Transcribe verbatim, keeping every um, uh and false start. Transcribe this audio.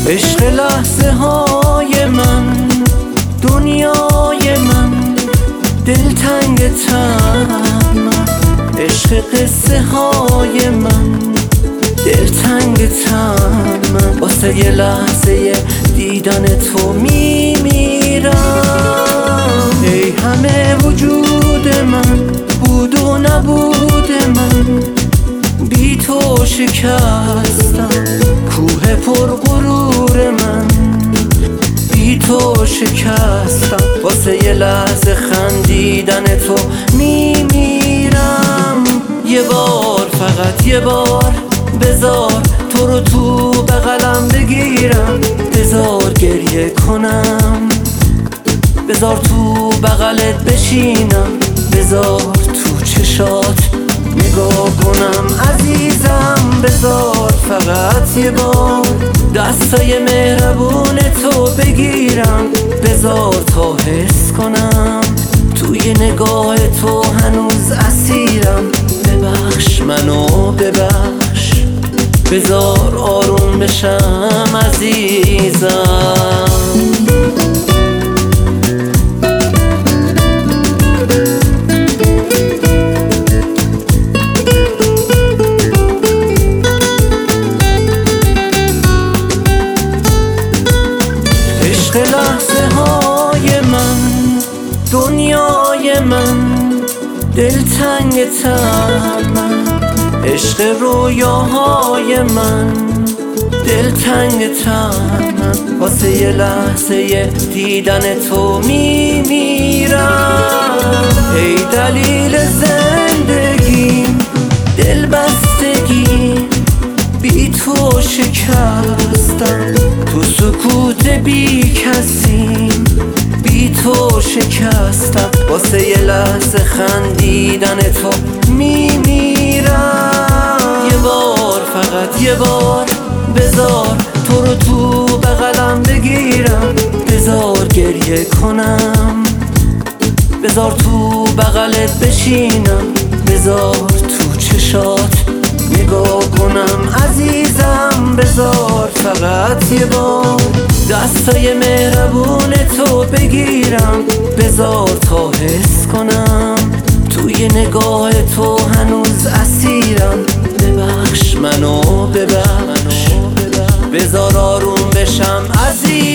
عشق لحظه های من، دنیای من، دلتنگ تنم. عشق قصه های من، دلتنگ تنم. واسه یه لحظه دیدن تو میمیرم. ای همه وجود من، بود و نبود من، بی تو شکستم. کوه پر غرور من، بی تو شکستم. واسه یه لحظه خندیدن تو میمیرم. یه بار، فقط یه بار بذار تو رو تو بغلم بگیرم. بذار گریه کنم، بذار تو بغلت بشینم. بذار تو چشات نگاه کنم عزیزم. بذار فقط یه بار دستای مهربون تو بگیرم. بذار تا حس کنم توی نگاه تو هنوز اسیرم. ببخش منو ببخش، بذار آروم بشم عزیزم. عشق لحظه های من، دنیای من، دلتنگ تنم. عشق رویاهای من، دلتنگ تنم. واسه یه لحظه دیدن تو میمیرم. ای دلیل زندگیم، دلبستگی، بی تو شکستم. تو سکوت بی کسیم، بی تو شکستم. واسه یه لحظه خندیدن تو میمیرم. یه بار، فقط یه بار بذار تو رو تو بغلم بگیرم. بذار گریه کنم، بذار تو بغلت بشینم. بذار تو چشات نگاه کنم عزیزم. بذار فقط یه بار دستای مهربون تو بگیرم. بذار تا حس کنم توی نگاه تو هنوز اسیرم. ببخش منو ببخش، بذار آروم بشم عزیزم.